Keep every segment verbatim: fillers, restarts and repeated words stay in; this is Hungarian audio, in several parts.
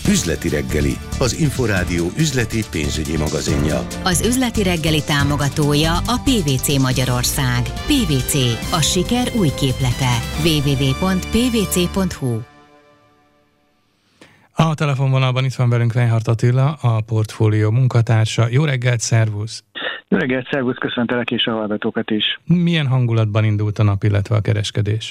Üzleti reggeli, az Inforádió üzleti pénzügyi magazinja. Az Üzleti reggeli támogatója a pé vé cé Magyarország. pé vé cé, a siker új képlete. double-u double-u double-u pont p v c pont h u. A telefonvonalban itt van velünk Reinhardt Attila, a portfólió munkatársa. Jó reggelt, szervusz! Jó reggelt, szervusz, köszöntelek és a hallgatókat is. Milyen hangulatban indult a nap, illetve a kereskedés?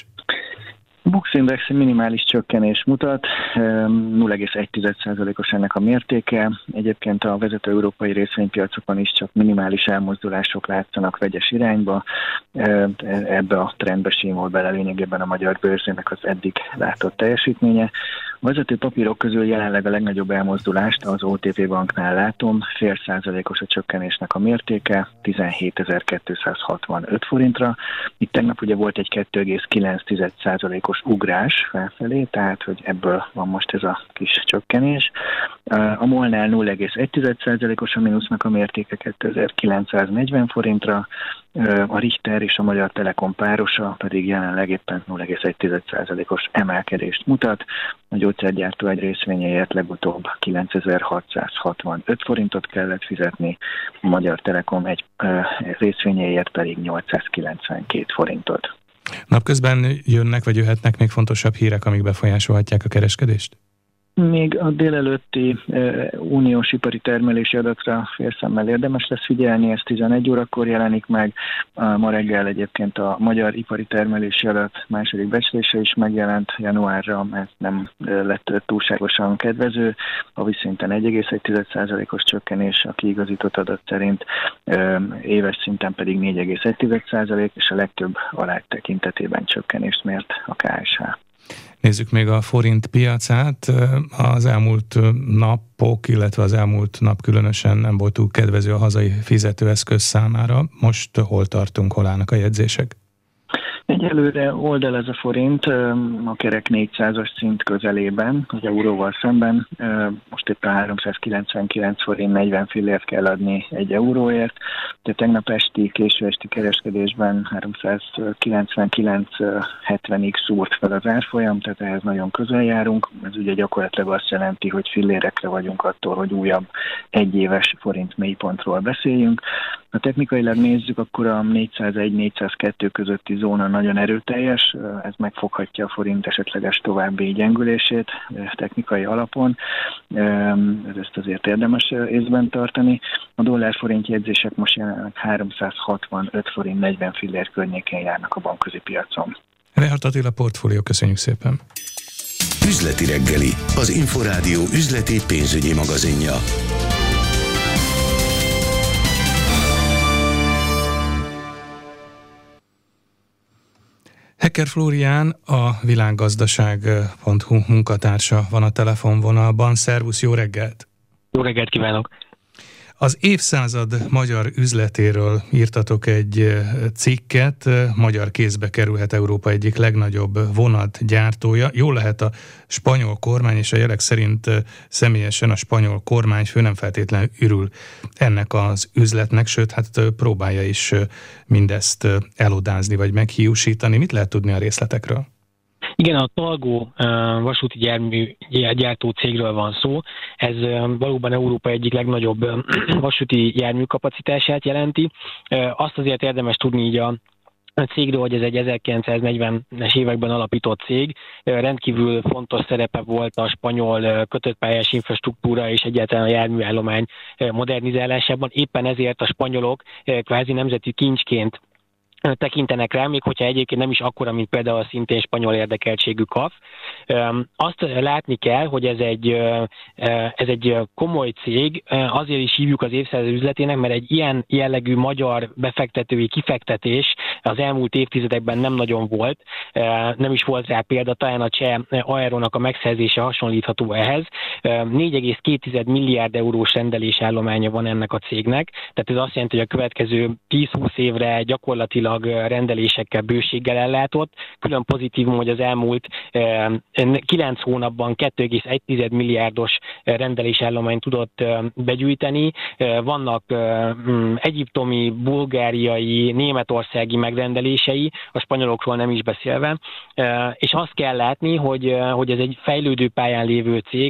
A Bux Index minimális csökkenés mutat, nulla egész egy százalékos ennek a mértéke. Egyébként a vezető európai részvénypiacokon is csak minimális elmozdulások látszanak vegyes irányba. Ebbe a trendbe símol bele lényegében a magyar bőrzének az eddig látott teljesítménye. A vezető papírok közül jelenleg a legnagyobb elmozdulást az o té pé Banknál látom, fél százalékos a csökkenésnek a mértéke, tizenhétezer-kétszázhatvanöt forintra. Itt tegnap ugye volt egy kettő egész kilenc százalékos ugrás felfelé, tehát hogy ebből van most ez a kis csökkenés. A MOL-nál nulla egész egy százalékos a mínusznak a mértéke, kétezer-kilencszáznegyven forintra, a Richter és a Magyar Telekom párosa pedig jelenleg éppen nulla egész egy százalékos emelkedést mutat. A gyógyszergyártó egy részvényéért legutóbb kilencezer-hatszázhatvanöt forintot kellett fizetni, a Magyar Telekom egy részvényéért pedig nyolcszázkilencvenkét forintot. Napközben jönnek vagy jöhetnek még fontosabb hírek, amik befolyásolhatják a kereskedést? Még a délelőtti e, uniós ipari termelési adatra félszemmel érdemes lesz figyelni, ez tizenegy órakor jelenik meg. Ma reggel egyébként a magyar ipari termelési adat második becslése is megjelent januárra, ez nem lett túlságosan kedvező. Havi szinten egy egész egy százalékos csökkenés, a kiigazított adat szerint, e, éves szinten pedig négy egész egy százalék, és a legtöbb alá tekintetében csökkenést mért a ká es há. Nézzük még a forint piacát. Az elmúlt napok, illetve az elmúlt nap különösen nem volt túl kedvező a hazai fizetőeszköz számára. Most hol tartunk, hol állnak a jegyzések? Egyelőre oldal ez a forint, a kerek négyszázas szint közelében, az euróval szemben. Most éppen háromszázkilencvenkilenc forint negyven fillért kell adni egy euróért. De tegnap esti, késő esti kereskedésben háromszázkilencvenkilenc hetvenig szúrt fel az árfolyam, tehát ehhez nagyon közel járunk. Ez ugye gyakorlatilag azt jelenti, hogy fillérekre vagyunk attól, hogy újabb egyéves forint mélypontról beszéljünk. Ha technikailag nézzük, akkor a négyszázegy négyszázkettő közötti zóna nagyon erőteljes, ez megfoghatja a forint esetleges további gyengülését technikai alapon, ezt azért érdemes észben tartani. A dollár-forint jegyzések most jelenleg háromszázhatvanöt forint negyven fillér környékén járnak a bankközi piacon. Reinhardt Attila, portfólió, köszönjük szépen! Üzleti reggeli, az Inforádió üzleti pénzügyi magazinja. Hecker Flórián, a világgazdaság pont hu munkatársa van a telefonvonalban. Szervusz, jó reggelt! Jó reggelt kívánok! Az évszázad magyar üzletéről írtatok egy cikket, magyar kézbe kerülhet Európa egyik legnagyobb vonatgyártója. Jól lehet, a spanyol kormány, és a jelek szerint személyesen a spanyol kormányfő nem feltétlenül örül ennek az üzletnek, sőt, hát próbálja is mindezt elodázni vagy meghiúsítani. Mit lehet tudni a részletekről? Igen, a Talgo vasúti jármű gyártó cégről van szó. Ez valóban Európa egyik legnagyobb vasúti járműkapacitását jelenti. Azt azért érdemes tudni így a A cégről, hogy ez egy ezerkilencszáznegyvenes években alapított cég, rendkívül fontos szerepe volt a spanyol kötöttpályás infrastruktúra és egyáltalán a járműállomány modernizálásában. Éppen ezért a spanyolok kvázi nemzeti kincsként tekintenek rá, még hogyha egyébként nem is akkora, mint például a szintén spanyol érdekeltségű ká á ef. Azt látni kell, hogy ez egy, ez egy komoly cég, azért is hívjuk az évszázad üzletének, mert egy ilyen jellegű magyar befektetői kifektetés az elmúlt évtizedekben nem nagyon volt, nem is volt rá példa, talán a cseh Aerónak a megszerzése hasonlítható ehhez. négy egész két milliárd eurós rendelésállománya van ennek a cégnek, tehát ez azt jelenti, hogy a következő tíz-húsz évre gyakorlatilag rendelésekkel bőséggel ellátott. Külön pozitívum, hogy az elmúlt kilenc hónapban két egész egy milliárdos rendelésállományt tudott begyűjteni. Vannak egyiptomi, bulgáriai, németországi megrendelései, a spanyolokról nem is beszélve, és azt kell látni, hogy, hogy ez egy fejlődő pályán lévő cég, az előző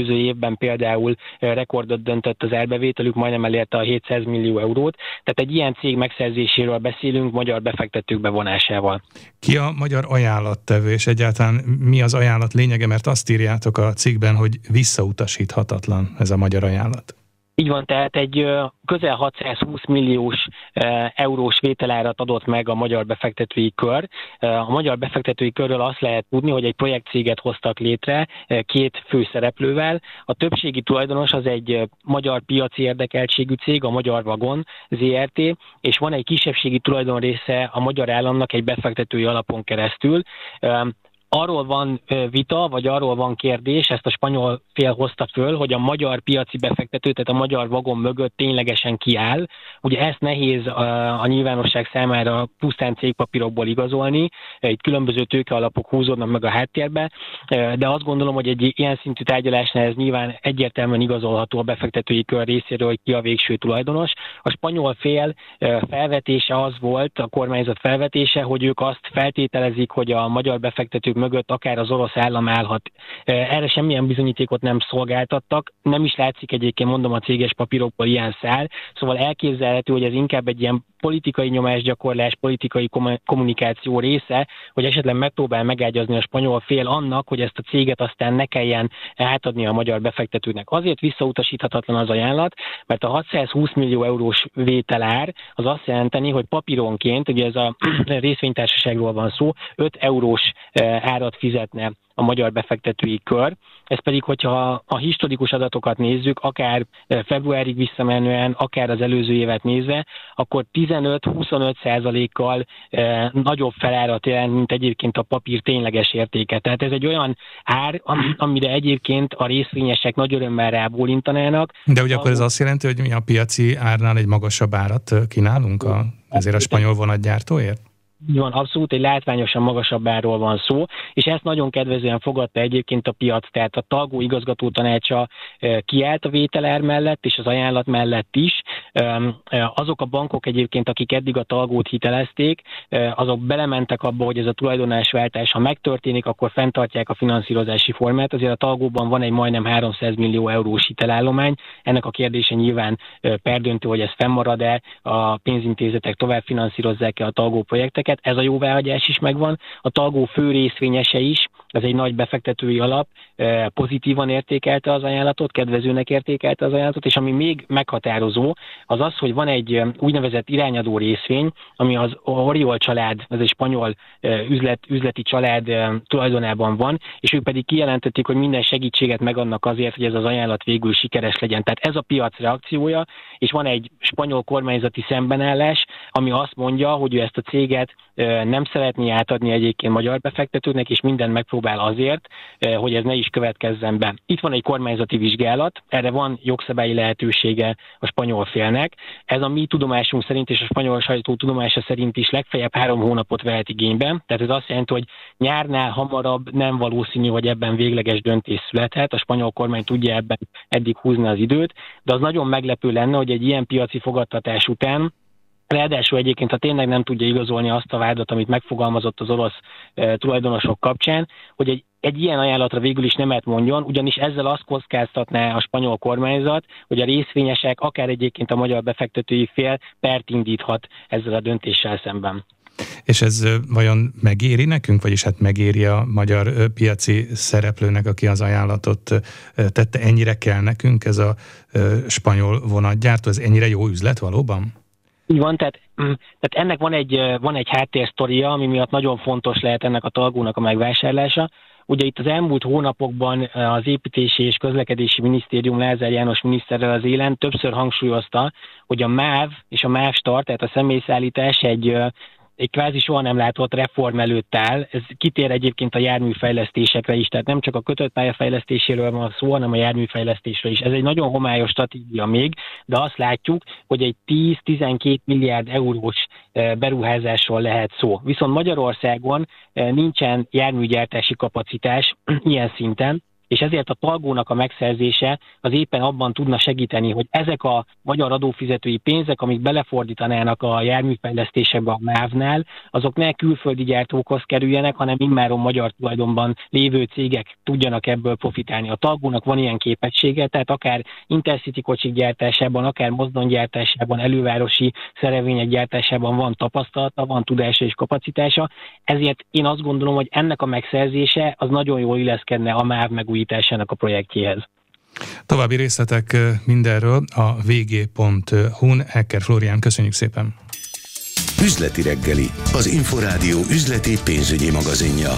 előző évben például rekordot döntött az árbevételük, majdnem elérte a hétszáz millió eurót. Tehát egy ilyen cég megszerzéséről beszélünk magyar befektetők bevonásával. Ki a magyar ajánlattevő, és egyáltalán mi az ajánlat lényege, mert azt írjátok a cikkben, hogy visszautasíthatatlan ez a magyar ajánlat. Így van, tehát egy közel hatszázhúsz milliós eurós vételárat adott meg a magyar befektetői kör. A magyar befektetői körről azt lehet tudni, hogy egy projektcéget hoztak létre két főszereplővel. A többségi tulajdonos az egy magyar piaci érdekeltségű cég, a Magyar Vagon zé er té, és van egy kisebbségi tulajdonrésze a magyar államnak egy befektetői alapon keresztül. Arról van vita, vagy arról van kérdés, ezt a spanyol fél hozta föl, hogy a magyar piaci befektető, tehát a Magyar Vagon mögött ténylegesen kiáll. Ugye ezt nehéz a, a nyilvánosság számára pusztán cégpapírokból igazolni, itt különböző tőkealapok húzódnak meg a háttérbe, de azt gondolom, hogy egy ilyen szintű tárgyalásnál ez nyilván egyértelműen igazolható a befektetői kör részéről, hogy ki a végső tulajdonos. A spanyol fél felvetése az volt, a kormányzat felvetése, hogy ők azt feltételezik, hogy a magyar befektetők mögött akár az orosz állam állhat. Erre semmilyen bizonyítékot nem szolgáltattak, nem is látszik egyébként, mondom, a céges papírokból ilyen szál, szóval elképzelhető, hogy ez inkább egy ilyen politikai nyomásgyakorlás, politikai kommunikáció része, hogy esetleg megpróbál megágyazni a spanyol fél annak, hogy ezt a céget aztán ne kelljen átadni a magyar befektetőknek. Azért visszautasíthatatlan az ajánlat, mert a hatszázhúsz millió eurós vételár az azt jelenteni, hogy papíronként, ugye ez a részvénytársaságról van szó, öt eurós árat fizetne a magyar befektetői kör. Ez pedig, hogyha a historikus adatokat nézzük, akár februárig visszamenően, akár az előző évet nézve, akkor tizenöt-huszonöt százalékkal e, nagyobb felárat jelent, mint egyébként a papír tényleges értéke. Tehát ez egy olyan ár, amire egyébként a részvényesek nagy örömmel rábólintanának. De ugye akkor ez azt jelenti, hogy mi a piaci árnál egy magasabb árat kínálunk a, ezért a spanyol vonatgyártóért? Van, abszolút egy látványosan magasabb árról van szó, és ezt nagyon kedvezően fogadta egyébként a piac, tehát a Talgo igazgatótanácsa kiállt a vételár mellett, és az ajánlat mellett is. Azok a bankok egyébként, akik eddig a Talgót hitelezték, azok belementek abba, hogy ez a tulajdonásváltás, ha megtörténik, akkor fenntartják a finanszírozási formát. Azért a Talgóban van egy majdnem háromszáz millió eurós hitelállomány. Ennek a kérdése nyilván perdöntő, hogy ez fennmarad-e, a pénzintézetek tovább finanszírozzák-e a Talgó projekteket. Ez a jóváhagyás is megvan. A Talgo fő részvényese is, ez egy nagy befektetői alap, pozitívan értékelte az ajánlatot, kedvezőnek értékelte az ajánlatot, és ami még meghatározó, az az, hogy van egy úgynevezett irányadó részvény, ami az Oriol család, ez egy spanyol üzlet, üzleti család tulajdonában van, és ők pedig kijelentették, hogy minden segítséget megadnak azért, hogy ez az ajánlat végül sikeres legyen. Tehát ez a piac reakciója, és van egy spanyol kormányzati szembenállás, ami azt mondja, hogy ő ezt a céget nem szeretné átadni egyébként magyar befektetőknek, és mindent megpróbál azért, hogy ez ne is következzen be. Itt van egy kormányzati vizsgálat, erre van jogszabályi lehetősége a spanyol félnek. Ez a mi tudomásunk szerint és a spanyol sajtó tudomása szerint is legfeljebb három hónapot vehet igénybe. Tehát ez azt jelenti, hogy nyárnál hamarabb nem valószínű, hogy ebben végleges döntés születhet. A spanyol kormány tudja ebben eddig húzni az időt, de az nagyon meglepő lenne, hogy egy ilyen piaci fogadtatás után, ráadásul egyébként, ha tényleg nem tudja igazolni azt a vádat, amit megfogalmazott az orosz e, tulajdonosok kapcsán, hogy egy, egy ilyen ajánlatra végül is nemet mondjon, ugyanis ezzel azt kockáztatná a spanyol kormányzat, hogy a részvényesek, akár egyébként a magyar befektetői fél pert indíthat ezzel a döntéssel szemben. És ez vajon megéri nekünk, vagyis hát megéri a magyar piaci szereplőnek, aki az ajánlatot tette, ennyire kell nekünk ez a spanyol vonatgyártó, ez ennyire jó üzlet valóban? Így van, tehát, tehát ennek van egy, van egy háttérsztoria, ami miatt nagyon fontos lehet ennek a Talgónak a megvásárlása. Ugye itt az elmúlt hónapokban az Építési és Közlekedési Minisztérium Lázár János miniszterrel az élen többször hangsúlyozta, hogy a MÁV és a MÁV Start, tehát a személyszállítás egy egy kvázi soha nem látott reform előtt áll. Ez kitér egyébként a járműfejlesztésekre is, tehát nem csak a kötött pályafejlesztéséről van szó, hanem a járműfejlesztésről is. Ez egy nagyon homályos stratégia még, de azt látjuk, hogy egy tíz-tizenkét milliárd eurós beruházásról lehet szó. Viszont Magyarországon nincsen járműgyártási kapacitás ilyen szinten, és ezért a Talgónak a megszerzése az éppen abban tudna segíteni, hogy ezek a magyar adófizetői pénzek, amik belefordítanának a járműfejlesztésekbe a MÁV-nál, azok ne külföldi gyártókhoz kerüljenek, hanem immáron magyar tulajdonban lévő cégek tudjanak ebből profitálni. A Talgónak van ilyen képessége, tehát akár intercity kocsik gyártásában, akár mozdonygyártásában, elővárosi szerelvények gyártásában van tapasztalata, van tudása és kapacitása, ezért én azt gondolom, hogy ennek a megszerzése az nagyon jól illeszkedne a MÁV megújításának a projektjéhez. További részletek mindenről a vg pont hu-n. Hecker Flórián, köszönjük szépen! Üzleti reggeli, az Inforádió üzleti pénzügyi magazinja.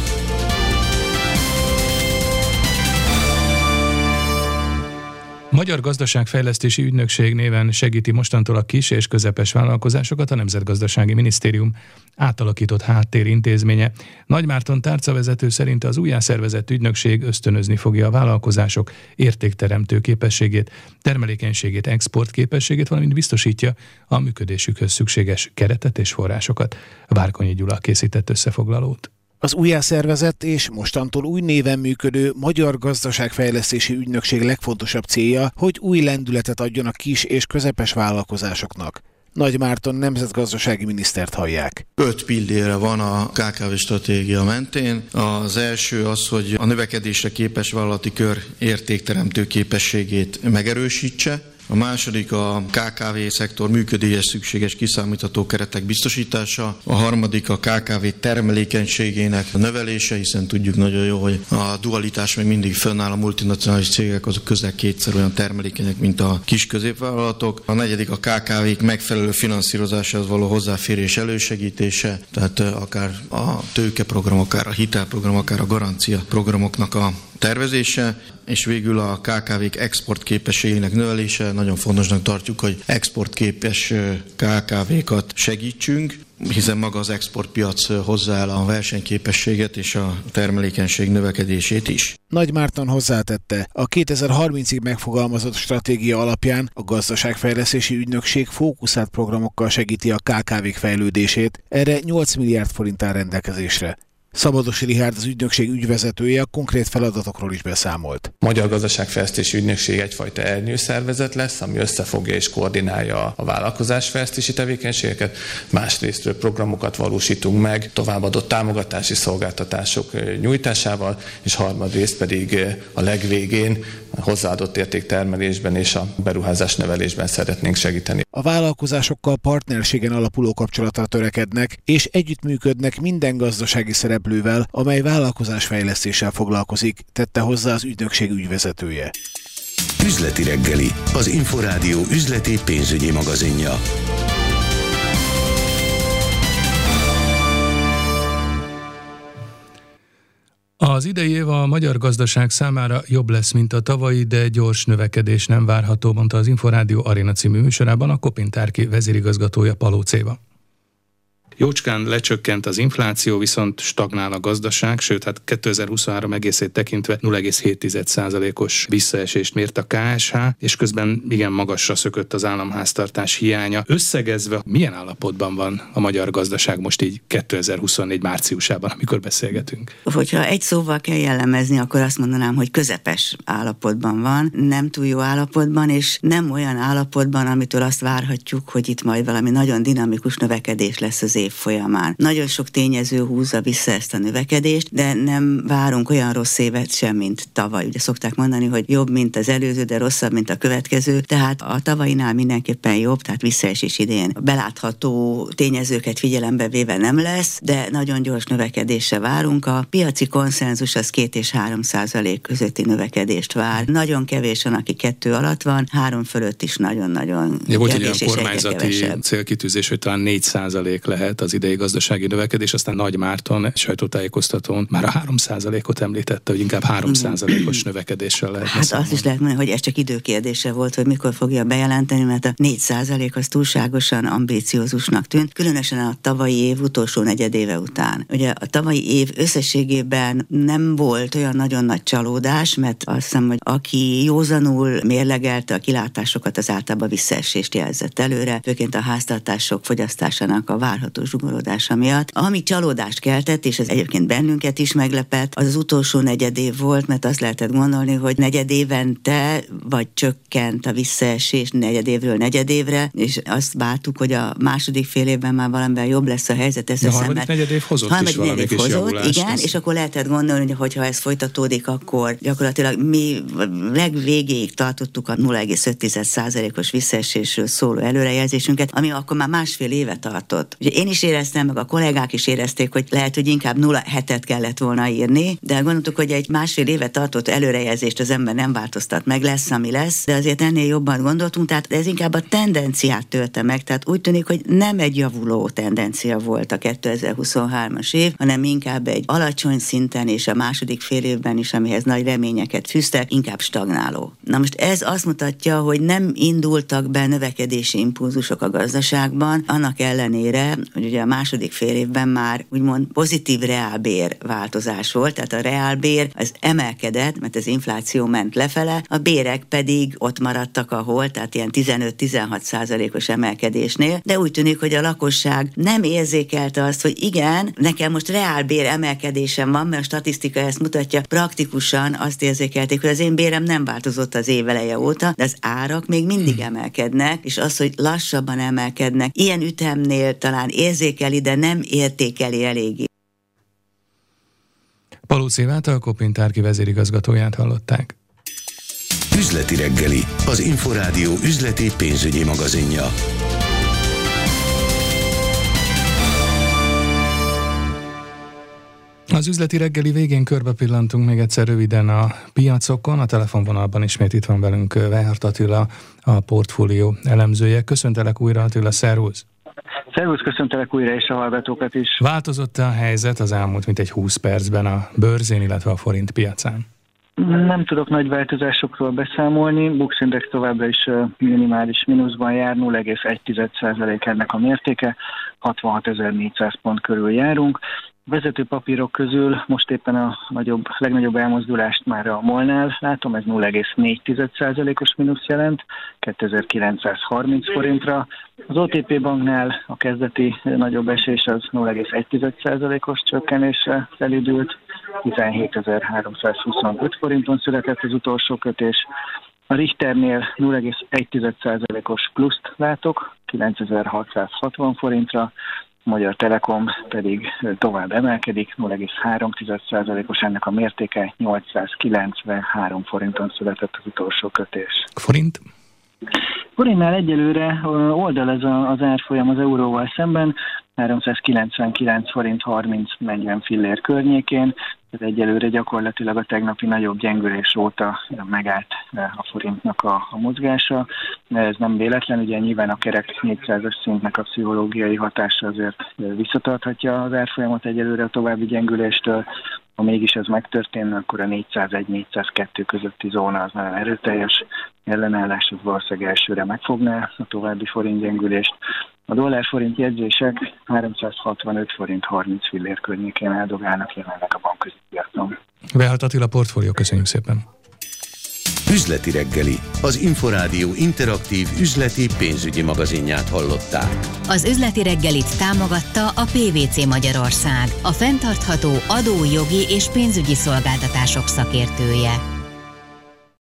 Magyar Gazdaságfejlesztési Ügynökség néven segíti mostantól a kis és közepes vállalkozásokat a Nemzetgazdasági Minisztérium átalakított háttérintézménye. Nagy Márton tárcavezető szerint az újjászervezett ügynökség ösztönözni fogja a vállalkozások értékteremtő képességét, termelékenységét, exportképességét, valamint biztosítja a működésükhöz szükséges keretet és forrásokat. Várkonyi Gyula készített összefoglalót. Az újjászervezett és mostantól új néven működő Magyar Gazdaságfejlesztési Ügynökség legfontosabb célja, hogy új lendületet adjon a kis és közepes vállalkozásoknak. Nagy Márton nemzetgazdasági minisztert hallják. Öt pillére van a ká ká vé stratégia mentén. Az első az, hogy a növekedésre képes vállalati kör értékteremtő képességét megerősítse. A második a ká ká vé szektor működéshez szükséges kiszámítható keretek biztosítása. A harmadik a ká ká vé termelékenységének a növelése, hiszen tudjuk nagyon jó, hogy a dualitás még mindig fönnáll, a multinacionális cégek azok közel kétszer olyan termelékenyek, mint a kis középvállalatok. A negyedik a ká ká vék megfelelő finanszírozásához való hozzáférés elősegítése, tehát akár a tőkeprogram, akár a hitelprogram, akár a garancia programoknak a tervezése, és végül a ká ká vék exportképességének növelése. Nagyon fontosnak tartjuk, hogy exportképes ká ká vékat segítsünk, hiszen maga az exportpiac hozzá el a versenyképességet és a termelékenység növekedését is. Nagy Márton hozzátette, a kétezer-harmincig megfogalmazott stratégia alapján a Gazdaságfejlesztési Ügynökség fókuszált programokkal segíti a ká ká vék fejlődését, erre nyolc milliárd forint áll rendelkezésre. Szabadosi Richárd, az ügynökség ügyvezetője, a konkrét feladatokról is beszámolt. Magyar Gazdaságfejlesztési Ügynökség egyfajta ernyőszervezet lesz, ami összefogja és koordinálja a vállalkozásfejlesztési tevékenységeket. Másrésztről programokat valósítunk meg, továbbadott támogatási szolgáltatások nyújtásával, és harmadrészt pedig a legvégén a hozzáadott értéktermelésben és a beruházás nevelésben szeretnénk segíteni. A vállalkozásokkal partnerségen alapuló kapcsolatra törekednek, és együttműködnek minden gazdasági szereplővel, amely vállalkozásfejlesztéssel foglalkozik, tette hozzá az ügynökség ügyvezetője. Üzleti reggeli, az Inforádió üzleti pénzügyi magazinja. Az idei év a magyar gazdaság számára jobb lesz, mint a tavalyi, de gyors növekedés nem várható, mondta az Inforádió Aréna című műsorában a Kopintárki vezérigazgatója Palóc Éva. Jócskán lecsökkent az infláció, viszont stagnál a gazdaság, sőt, hát kétezer-huszonhárom egészét tekintve nulla egész hét százalékos visszaesést mért a ká es há, és közben igen magasra szökött az államháztartás hiánya. Összegezve, milyen állapotban van a magyar gazdaság most így kétezer-huszonnégy márciusában, amikor beszélgetünk? Hogyha egy szóval kell jellemezni, akkor azt mondanám, hogy közepes állapotban van, nem túl jó állapotban, és nem olyan állapotban, amitől azt várhatjuk, hogy itt majd valami nagyon dinamikus növekedés lesz az év folyamán. Nagyon sok tényező húzza vissza ezt a növekedést, de nem várunk olyan rossz évet sem, mint tavaly. Ugye szokták mondani, hogy jobb, mint az előző, de rosszabb, mint a következő. Tehát a tavalyinál mindenképpen jobb, tehát visszaesés idén belátható tényezőket figyelembe véve nem lesz, de nagyon gyors növekedésre várunk. A piaci konszenzus az két és három százalék közötti növekedést vár. Nagyon kevés van, aki kettő alatt van, három fölött is nagyon-nagyon ja, volt kevés egy olyan kormányzati célkitűzés, hogy talán négy százalék lehet az idei gazdasági növekedés, aztán Nagy Márton sajtótájékoztatón már a három százalékot említette, hogy inkább három százalékos növekedéssel lehet. Hát számolni. Azt is lehet mondani, hogy ez csak időkérdése volt, hogy mikor fogja bejelenteni, mert a négy százalék az túlságosan ambíciózusnak tűnt, különösen a tavalyi év utolsó negyedéve után. Ugye a tavalyi év összességében nem volt olyan nagyon nagy csalódás, mert azt hiszem, hogy aki józanul mérlegelte a kilátásokat, az általában visszaesést jelzett előre, főként a háztartások fogyasztásának a várható folyamatos zsugorodása miatt. Ami csalódást keltett, és ez egyébként bennünket is meglepett, az az utolsó negyedév volt, mert azt lehetett gondolni, hogy negyedévente vagy csökkent a visszaesés negyedévről negyedévre, és azt vártuk, hogy a második fél évben már valamivel jobb lesz a helyzet. Ez a harmadik negyedév hozott harmadik is valami kis javulást. Igen, ezt. És akkor lehetett gondolni, hogy ha ez folytatódik, akkor gyakorlatilag mi legvégéig tartottuk a nulla egész öt százalékos visszaesésről szóló előrejelzésünket, ami akkor már másfél éve tartott. Ugye én is éreztem, meg a kollégák is érezték, hogy lehet, hogy inkább nulla egész hetet kellett volna írni, de gondoltuk, hogy egy másfél éve tartott előrejelzést az ember nem változtat meg, lesz, ami lesz, de azért ennél jobban gondoltunk, tehát ez inkább a tendenciát tölte meg, tehát úgy tűnik, hogy nem egy javuló tendencia volt a kétezer-huszonhármas év, hanem inkább egy alacsony szinten és a második fél évben is, amihez nagy reményeket fűztek, inkább stagnáló. Na most ez azt mutatja, hogy nem indultak be növekedési impulzusok a gazdaságban, annak ellenére, hogy ugye a második fél évben már úgymond pozitív reálbér változás volt, tehát a reálbér az emelkedett, mert az infláció ment lefele, a bérek pedig ott maradtak, ahol, tehát ilyen tizenöt-tizenhat százalékos emelkedésnél, de úgy tűnik, hogy a lakosság nem érzékelte azt, hogy igen, nekem most reálbér emelkedésem van, mert a statisztika ezt mutatja, praktikusan azt érzékelték, hogy az én bérem nem változott az év eleje óta, de az árak még mindig emelkednek, és az, hogy lassabban emelkednek, ilyen ütemnél talán érzékeli, de nem értékeli eléggé. Palóc Évát, a Kopintárki vezérigazgatóját hallották. Üzleti reggeli, az Inforádió üzleti pénzügyi magazinja. Az üzleti reggeli végén körbepillantunk még egyszer röviden a piacokon. A telefonvonalban ismét itt van velünk Weyhardt Attila, a portfólió elemzője. Köszöntelek újra, Attila, szervusz! Szervusz, köszöntelek újra, és a hallgatókat is. Változott a helyzet az elmúlt mintegy húsz percben a bőrzén, illetve a forint piacán? Nem tudok nagy változásokról beszámolni. Bux Index továbbra is minimális mínuszban jár, nulla egész egy százalék ennek a mértéke, hatvanhatezer-négyszáz pont körül járunk. Vezető papírok közül most éppen a nagyobb, legnagyobb elmozdulást már a MOL-nál látom, ez nulla egész négy százalékos mínusz jelent, kétezer-kilencszázharminc forintra. Az o té pé banknál a kezdeti nagyobb esés az nulla egész egy százalékos csökkenésre felüdült, tizenhétezer-háromszázhuszonöt forinton született az utolsó kötés. A Richternél nulla egész egy százalékos pluszt látok, kilencezer-hatszázhatvan forintra, a Magyar Telekom pedig tovább emelkedik, nulla egész három százalékos ennek a mértéke, nyolcszázkilencvenhárom forinton született az utolsó kötés. Forint? Forintnál egyelőre oldalaz az árfolyam az euróval szemben, háromszázkilencvenkilenc forint harminc-negyven fillér környékén. Ez egyelőre gyakorlatilag a tegnapi nagyobb gyengülés óta megállt a forintnak a, a mozgása. Ez nem véletlen, ugye nyilván a kerek négyszázas szintnek a pszichológiai hatása azért visszatarthatja az árfolyamot egyelőre a további gyengüléstől. Ha mégis ez megtörténne, akkor a négyszázegy négyszázkettő közötti zóna az nagyon erőteljes ellenállás, az valószínűleg elsőre megfogná a további forintgyengülést. A dollár-forint jegyzések háromszázhatvanöt forint harminc fillér környékén áldogálnak jelenleg a bankközi piacon. Weyhardt Attila, portfólió, köszönjük szépen! Üzleti reggeli, az Inforádió interaktív üzleti pénzügyi magazinját hallották. Az üzleti reggelit támogatta a pé vé cé Magyarország, a fenntartható adó, jogi és pénzügyi szolgáltatások szakértője.